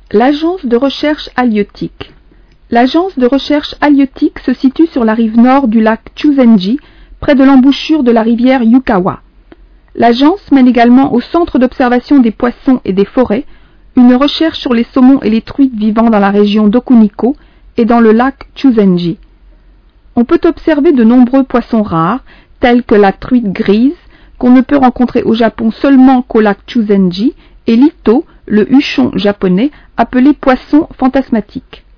L'agence de recherche halieutique. L'agence de recherche halieutique se situe sur la rive nord du lac Chuzenji, près de l'embouchure de la rivière Yukawa. L'agence mène également au Centre d'observation des poissons et des forêts une recherche sur les saumons et les truites vivant dans la région d'Okuniko et dans le lac Chuzenji. On peut observer de nombreux poissons rares, tels que la truite grise, qu'on ne peut rencontrer au Japon seulement qu'au lac Chuzenji, et l'ito, le huchon japonais, appelé poisson fantasmatique.